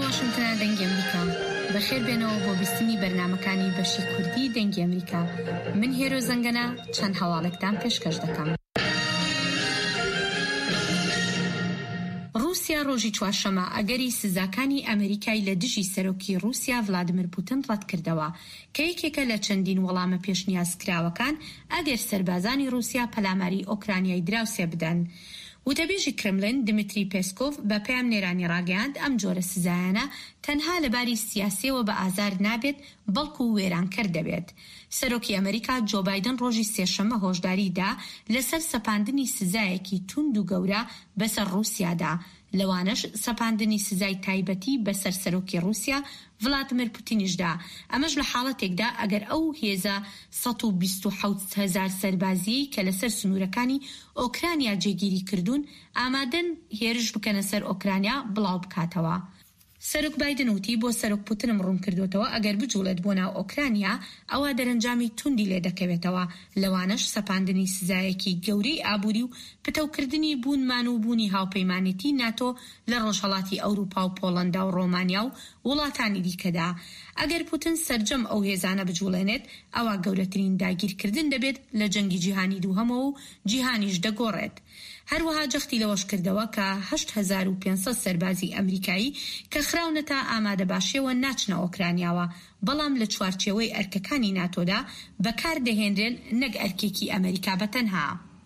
واشنگتن دەنگی ئەمریکا بەخێر بێنەوە بۆ بیستنی بەرنامەکانی بەشی کوردی دەنگی ئەمریکا. من هێرۆ زەنگەنە چەند هەواڵێکتان پێشکەش دەکەم. رووسیا ڕۆژی چوارشەمە ئەگەری سزاکانی ئەمریکای لە دژی سەرۆکی رووسیا ڤلادیمیر پوتین ڕەت کردەوە کە یەکێکە لە چەندین وەڵامە پێشنیازکراوەکان ئەگەر سەربازانی رووسیا پەلاماری ئۆکرانیای دراوسێ بدەن. وتەبێژی کرملین دمیتری پێسکۆڤ بە پێام نێرانی ڕاگەیاند ئەم جۆرە سزایانە تەنها لەباری سیاسیەوە بە ئازار نابێت بەڵکو وێرانکەر دەبێت. سەرۆکی ئەمریکا جۆ بایدن ڕۆژی سێشەممە هۆشداریدا لەسەر سەپاندنی سزایەکی توند و گەورە بەسەر رووسیادا، لەوانش سەپاندنی سزای تایبەتی بەسەر سەرۆکی رووسیا ڤلادیمیر پوتینیشدا. ئەمەش لە حاڵەتێکدا ئەگەر ئەو هێزە 127,000 سەربازی کە لەسەر سنوورەکانی ئۆکرانیا جێگیری کردوون ئامادەن هێرش بکەنە سەر ئۆکرانیا بڵاو بکاتەوە. سەرۆک بایدن وتی بۆ سەرۆک پوتنم ڕوون کردوتەوە ئەگەر بجوڵێت بۆ ناو ئۆکرانیا ئەوە دەرەنجامی توندی لێ دەکەوێتەوە، لەوانش سەپاندنی سزایەکی گەورەی ئابووری و پتەوکردنی بوونمان و بوونی هاوپەیمانێتی ناتۆ لە ڕۆژهەڵاتی ئەوروپا و پۆڵەندا و ڕۆمانیا و وڵاتانی دیکەدا. ئەگەر پوتین سەرجەم ئەو هێزانە بجوڵێنێت ئەوە گەورەترین داگیرکردن دەبێت لە جەنگی جیهانی دووهەمەوە و جیهانیش دەگۆڕێت. هەروەها جەختی لەوەش کردەوە کە 8,500 سەربازی ئەمریکایی کە خراونەتە ئامادە باشیەوە ناچنە ئۆکرانیاوە، بەڵام لە چوارچێوەی ئەرکەکانی ناتۆدا بەکار دەهێنرێن نەک ئەرکێکی ئەمریکا بەتەنها.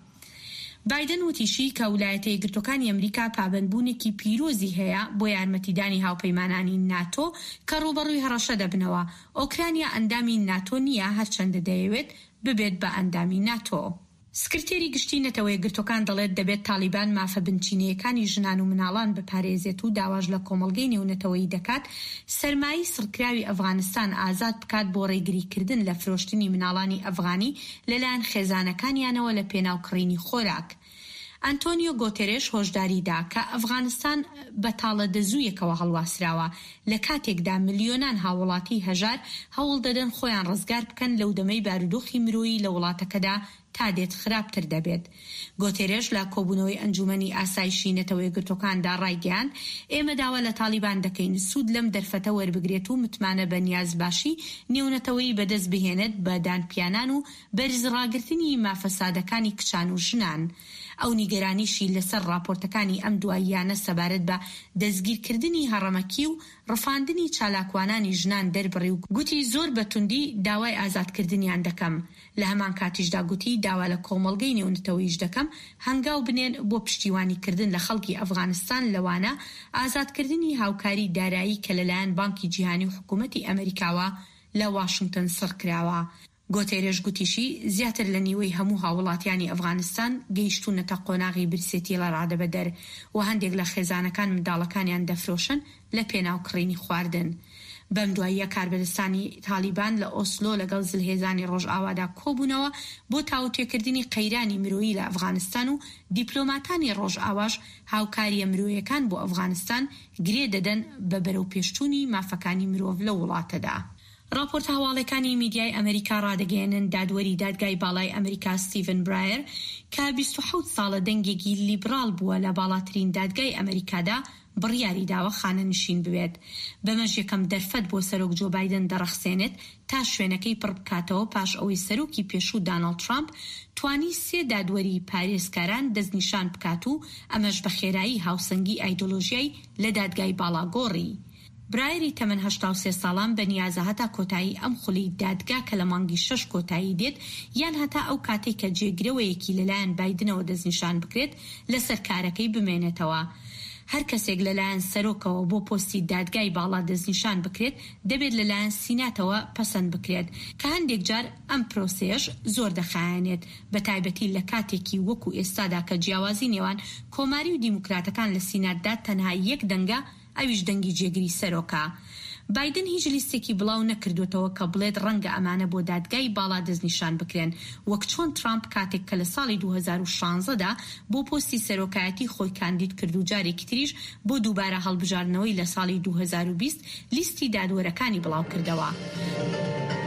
بایدن وتیشی کە ویلایەتە یەکگرتووەکانی ئەمریکا پابەندبوونێکی پیرۆزی هەیە بۆ یارمەتیدانی هاوپەیمانانی ناتۆ کە ڕوبەڕووی هەڕەشە دەبنەوە. ئۆکرانیا ئەندامی ناتۆ نییە، هەرچەندە دەیەوێت ببێت بە ئەندامی ناتۆ. سکرتێری گشتی نەتەوە یەکگرتووەکان دەڵێت دەبێت تالیبان مافە بنچینەیەکانی ژنان و مناڵان بپارێزێت و داواژ لە کۆمەڵگەی نێونەتەوەیی دەکات سەرمایی سڕکراوی ئەفغانستان ئازاد بکات بۆ ڕێگریکردن لە فرۆشتنی مناڵانی ئەفغانی لەلایەن خێزانەکانیانەوە لە پێناوکڕینی خۆراک. ئەنتۆنیۆ گۆتێرێش هۆشداریدا کە ئەفغانستان بە تاڵە دەزوویەکەوە هەڵواسراوە لە کاتێکدا ملیۆنان هاوڵاتی هەژار هەوڵ دەدەن خۆیان ڕزگار بکەن لەو دەمەی بارودۆخی مرۆیی لە وڵاتەکەدا تا دێت خراپتر دەبێت. گۆتێرێش لە کۆبوونەوەی ئەنجومەنی ئاسایشی نەتەوە یەکگرتووەکاندا ڕایگەیاند ئێمە داوا لە تالیبان دەکەین سوود لەم دەرفەتە وەربگرێت و متمانە بە نیازباشی نێونەتەوەی بەدەست بهێنێت بە دانپیانان و بەرزڕاگرتنی مافەسادەکانی کچان و ژنان. ئەو نیگەرانیشی لەسەر راپۆرتەکانی ئەم دواییانە سەبارەت بە دەستگیرکردنی هەڕەمەکی و ڕفاندنی چالاکوانانی ژنان دەربڕی و گوتی زۆر بەتوندی داوای ئازادکردنیان دەکەم. لە هەمان کاتیشدا گوتی داوا لە کۆمەڵگەی نێونەتەوەیش دەکەم هەنگاو بنێن بۆ پشتیوانیکردن لە خەڵکی ئەفغانستان لەوانە ئازادکردنی هاوکاری دارایی کە لەلایەن بانکی جیهانی و حکوومەتی ئەمریکاوە لە واشنگتن سڕکراوە. گۆتێرێش گوتیشی زیاتر لە نیوەی هەموو هاوڵاتیانی ئەفغانستان گەیشتوونەتە قۆناغی برسێتی لە ڕادەبەدەر و هەندێک لە خێزانەکان منداڵەکانیان دەفرۆشن لە پێناوکڕینی خواردن. بەم دواییە کاربەدەستانی تالیبان لە ئۆسلۆ لەگەڵ زلهێزانی ڕۆژئاوادا کۆبوونەوە بۆ تاوتێکردنی قەیرانی مرۆیی لە ئەفغانستان و دیپلۆماتانی ڕۆژئاواش هاوکاریە مرۆیەکان بۆ ئەفغانستان گرێ دەدەن بە بەرەو پێشچوونی مافەکانی مرۆڤ لە وڵاتەدا. راپۆرتە هەواڵەکانی میدیای ئەمریکا ڕادەگەیەنن دادوەری دادگای باڵای ئەمریکا ستیڤن برایر کە 27 ساڵە دەنگێکی لیبرال بووە لە باڵاترین دادگای ئەمریکادا بڕیاری داوە خانە نشین بوێت. بەمەش یەکەم دەرفەت بۆ سەرۆک جۆ بایدن دەڕەخسێنێت تا شوێنەکەی پڕ بکاتەوە پاش ئەوەی سەرۆکی پێشوو داناڵد ترامپ توانی 3 دادوەری پارێزکاران دەستنیشان بکات و ئەمەش بە خێرایی هاوسەنگی ئایدۆلۆژیای لە دادگای باڵا گۆڕی. برایری تەمەن 83 ساڵان بە نیازە هەتا کۆتایی ئەم خولی دادگا کە لە مانگی 6 کۆتایی دێت یان هەتا ئەو کاتێک کە جێگرەوەیەکی لەلایەن بایدنەوە دەستنیشان بکرێت لەسەر کارەکەی بمێنێتەوە. هەر کەسێک لەلایەن سەرۆکەوە بۆ پۆستی دادگای باڵا دەستنیشان بکرێت دەبێت لەلایەن سیناتەوە پەسەند بکرێت کە هەندێک جار ئەم پرۆسەیەش زۆر دەخایەنێت بە تایبەتی لە کاتێکی وەکو ئێستادا کە جیاوازی نێوان کۆماری و دیموکراتەکان لە سیناتدا تەنها یەک دەنگە ئەویش دەنگی جێگری سەرۆکە. بایدن هیچ لیستێکی بڵاو نەکردوتەوە کە بڵێت ڕەنگە ئەمانە بۆ دادگای باڵا دەستنیشان بکرێن وەک چۆن ترامپ کاتێک کە لە ساڵی 2016دا بۆ پۆستی سەرۆکایەتی خۆی کاندید کرد و جارێکی تریش بۆ دووبارە هەڵبژاردنەوەی لە ساڵی 2020 لیستی دادوەرەکانی بڵاو کردەوە.